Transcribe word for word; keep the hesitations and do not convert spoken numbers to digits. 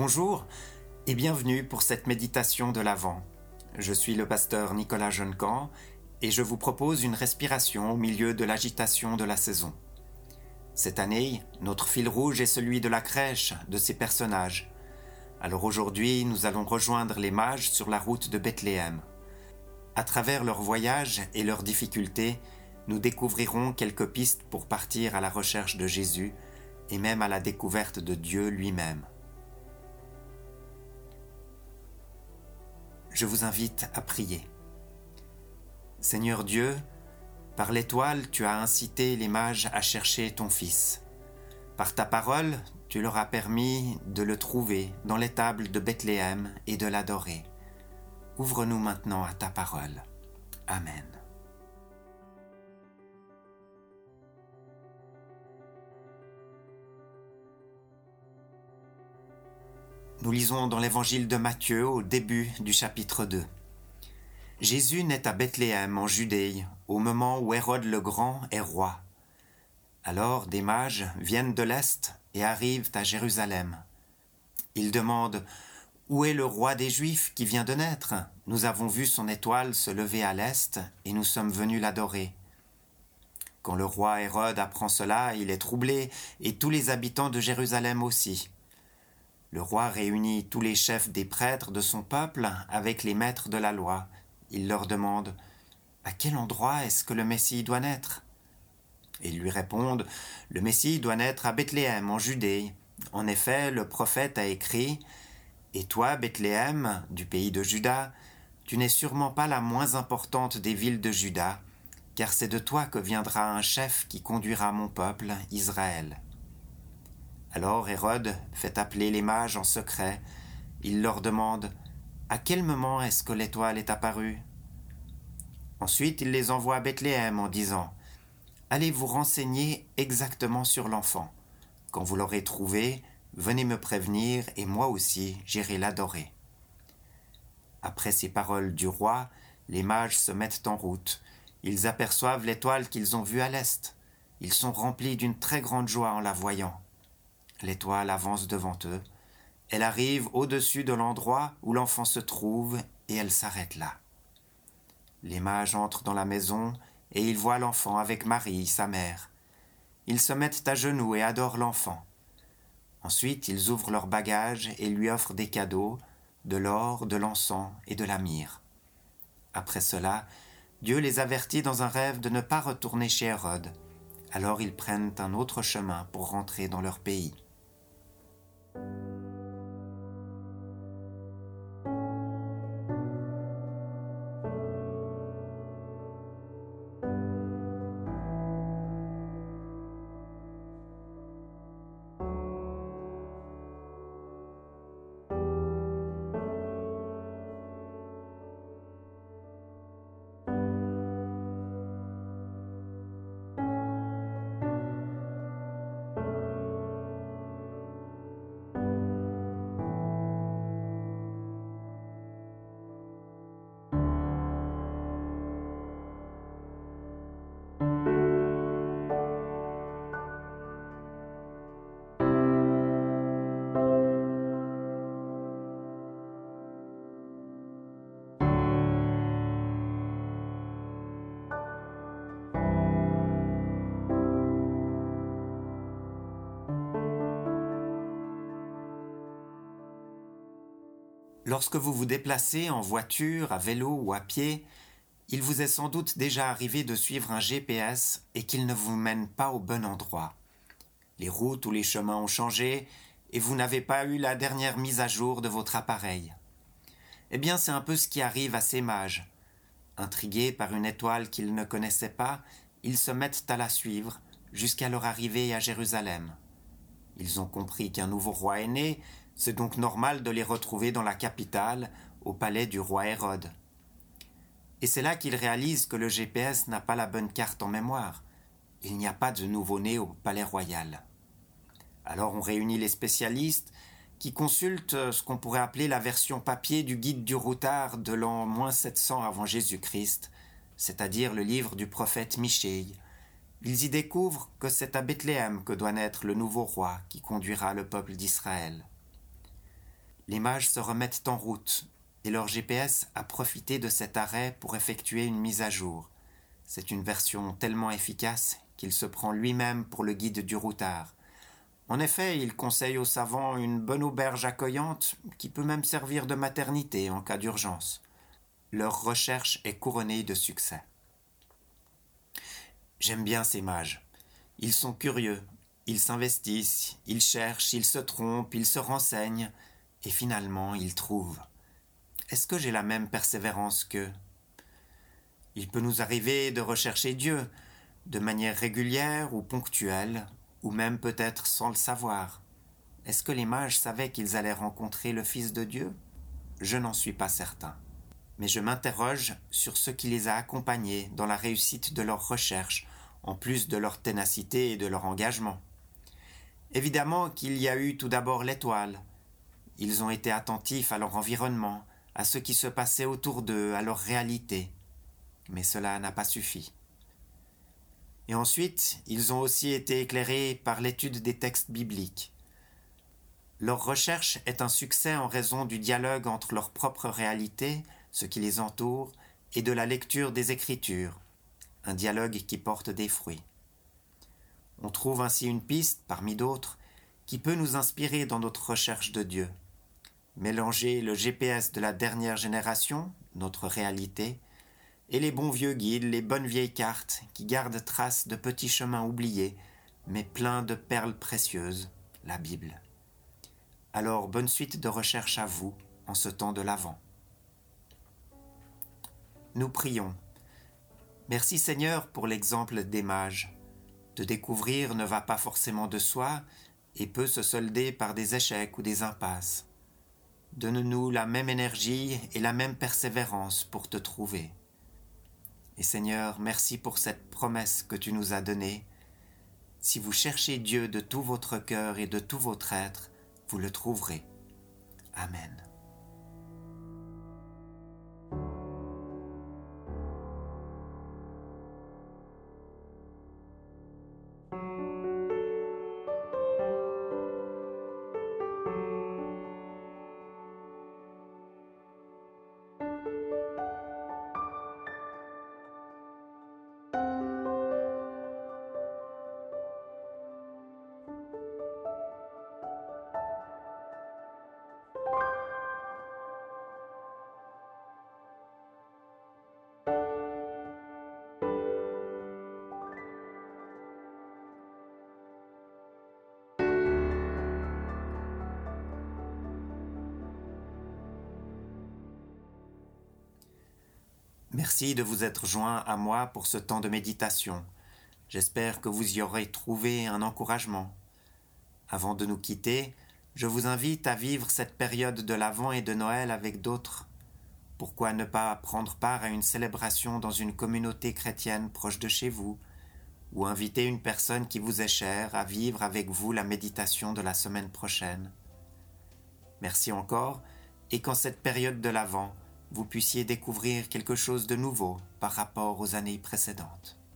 Bonjour et bienvenue pour cette méditation de l'Avent. Je suis le pasteur Nicolas Jeunecamp et je vous propose une respiration au milieu de l'agitation de la saison. Cette année, notre fil rouge est celui de la crèche de ces personnages. Alors aujourd'hui, nous allons rejoindre les mages sur la route de Bethléem. À travers leur voyage et leurs difficultés, nous découvrirons quelques pistes pour partir à la recherche de Jésus et même à la découverte de Dieu lui-même. Je vous invite à prier. Seigneur Dieu, par l'étoile, tu as incité les mages à chercher ton Fils. Par ta parole, tu leur as permis de le trouver dans l'étable de Bethléem et de l'adorer. Ouvre-nous maintenant à ta parole. Amen. Nous lisons dans l'évangile de Matthieu au début du chapitre deux. Jésus naît à Bethléem en Judée au moment où Hérode le Grand est roi. Alors des mages viennent de l'Est et arrivent à Jérusalem. Ils demandent « Où est le roi des Juifs qui vient de naître ? Nous avons vu son étoile se lever à l'Est et nous sommes venus l'adorer. » Quand le roi Hérode apprend cela, il est troublé et tous les habitants de Jérusalem aussi. Le roi réunit tous les chefs des prêtres de son peuple avec les maîtres de la loi. Il leur demande « À quel endroit est-ce que le Messie doit naître ?» Et ils lui répondent « Le Messie doit naître à Bethléem, en Judée. En effet, le prophète a écrit « Et toi, Bethléem, du pays de Juda, tu n'es sûrement pas la moins importante des villes de Juda, car c'est de toi que viendra un chef qui conduira mon peuple, Israël. » Alors Hérode fait appeler les mages en secret. Il leur demande « À quel moment est-ce que l'étoile est apparue ?» Ensuite, il les envoie à Bethléem en disant « Allez vous renseigner exactement sur l'enfant. Quand vous l'aurez trouvé, venez me prévenir et moi aussi j'irai l'adorer. » Après ces paroles du roi, les mages se mettent en route. Ils aperçoivent l'étoile qu'ils ont vue à l'est. Ils sont remplis d'une très grande joie en la voyant. L'étoile avance devant eux. Elle arrive au-dessus de l'endroit où l'enfant se trouve et elle s'arrête là. Les mages entrent dans la maison et ils voient l'enfant avec Marie, sa mère. Ils se mettent à genoux et adorent l'enfant. Ensuite, ils ouvrent leurs bagages et lui offrent des cadeaux, de l'or, de l'encens et de la myrrhe. Après cela, Dieu les avertit dans un rêve de ne pas retourner chez Hérode. Alors ils prennent un autre chemin pour rentrer dans leur pays. Lorsque vous vous déplacez en voiture, à vélo ou à pied, il vous est sans doute déjà arrivé de suivre un G P S et qu'il ne vous mène pas au bon endroit. Les routes ou les chemins ont changé et vous n'avez pas eu la dernière mise à jour de votre appareil. Eh bien, c'est un peu ce qui arrive à ces mages. Intrigués par une étoile qu'ils ne connaissaient pas, ils se mettent à la suivre jusqu'à leur arrivée à Jérusalem. Ils ont compris qu'un nouveau roi est né, c'est donc normal de les retrouver dans la capitale, au palais du roi Hérode. Et c'est là qu'ils réalisent que le G P S n'a pas la bonne carte en mémoire. Il n'y a pas de nouveau-né au palais royal. Alors on réunit les spécialistes qui consultent ce qu'on pourrait appeler la version papier du guide du routard de l'an moins sept cents avant Jésus-Christ, c'est-à-dire le livre du prophète Michée. Ils y découvrent que c'est à Bethléem que doit naître le nouveau roi qui conduira le peuple d'Israël. Les mages se remettent en route et leur G P S a profité de cet arrêt pour effectuer une mise à jour. C'est une version tellement efficace qu'il se prend lui-même pour le guide du routard. En effet, il conseille aux savants une bonne auberge accueillante qui peut même servir de maternité en cas d'urgence. Leur recherche est couronnée de succès. J'aime bien ces mages. Ils sont curieux, ils s'investissent, ils cherchent, ils se trompent, ils se renseignent, et finalement ils trouvent. Est-ce que j'ai la même persévérance qu'eux ? Il peut nous arriver de rechercher Dieu, de manière régulière ou ponctuelle, ou même peut-être sans le savoir. Est-ce que les mages savaient qu'ils allaient rencontrer le Fils de Dieu ? Je n'en suis pas certain. Mais je m'interroge sur ce qui les a accompagnés dans la réussite de leurs recherches, en plus de leur ténacité et de leur engagement. Évidemment qu'il y a eu tout d'abord l'étoile. Ils ont été attentifs à leur environnement, à ce qui se passait autour d'eux, à leur réalité. Mais cela n'a pas suffi. Et ensuite, ils ont aussi été éclairés par l'étude des textes bibliques. Leur recherche est un succès en raison du dialogue entre leur propre réalité, ce qui les entoure, et de la lecture des Écritures, un dialogue qui porte des fruits. On trouve ainsi une piste, parmi d'autres, qui peut nous inspirer dans notre recherche de Dieu. Mélanger le G P S de la dernière génération, notre réalité, et les bons vieux guides, les bonnes vieilles cartes qui gardent trace de petits chemins oubliés, mais pleins de perles précieuses, la Bible. Alors, bonne suite de recherche à vous en ce temps de l'Avent. Nous prions. Merci Seigneur pour l'exemple des mages. De découvrir ne va pas forcément de soi et peut se solder par des échecs ou des impasses. Donne-nous la même énergie et la même persévérance pour te trouver. Et Seigneur, merci pour cette promesse que tu nous as donnée. Si vous cherchez Dieu de tout votre cœur et de tout votre être, vous le trouverez. Amen. Merci de vous être joint à moi pour ce temps de méditation. J'espère que vous y aurez trouvé un encouragement. Avant de nous quitter, je vous invite à vivre cette période de l'Avent et de Noël avec d'autres. Pourquoi ne pas prendre part à une célébration dans une communauté chrétienne proche de chez vous, ou inviter une personne qui vous est chère à vivre avec vous la méditation de la semaine prochaine. Merci encore, et qu'en cette période de l'Avent, vous puissiez découvrir quelque chose de nouveau par rapport aux années précédentes.